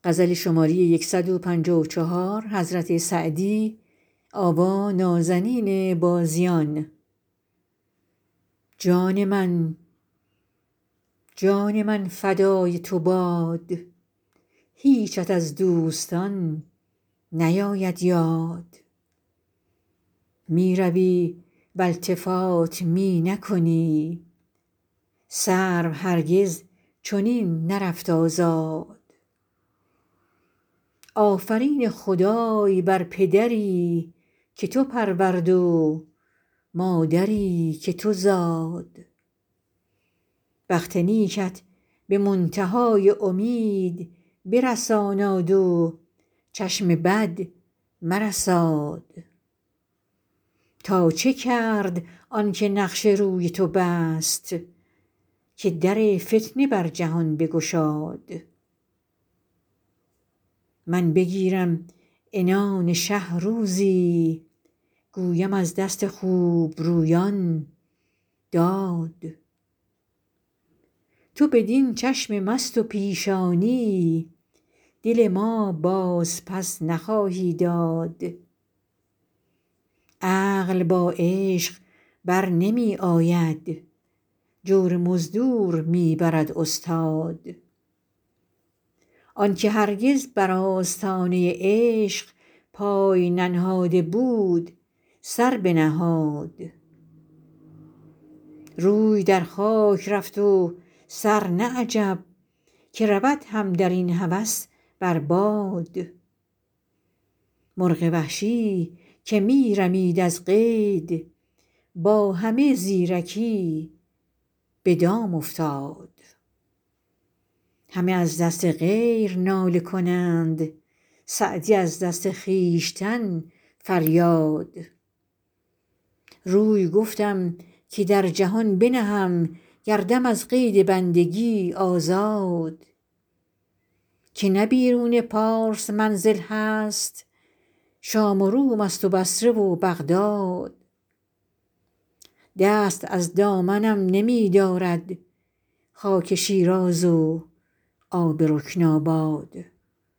جان من فدای تو باد هیچت از دوستان نیاید یاد می روی و التفات می نکنی سرو هرگز چنین نرفت آزاد آفرین خدای بر پدری که تو پرورد و مادری که تو زاد بخت نیکت به منتهای امید برساناد و چشم بد مرساد تا چه کرد آن که نقش روی تو بست که در فتنه بر جهان بگشاد من بگیرم عنان شه روزی گویم از دست خوبرویان داد تو بدین چشم مست و پیشانی دل ما باز پس نخواهی داد عقل با عشق بر نمی آید جور مزدور می برد استاد آن که هرگز بر آستانه عشق پای ننهاده بود سر بنهاد روی در خاک رفت و سر نه عجب که رود هم در این هوس بر باد مرغ وحشی که می رمید از قید با همه زیرکی به دام افتاد همه از دست غیر ناله کنند سعدی از دست خویشتن فریاد روی گفتم که در جهان بنهم گردم از قید بندگی آزاد که نه بیرون پارس منزل هست شام و روم است و بصره و بغداد دست از دامنم نمی دارد خاک شیراز و آب رکناباد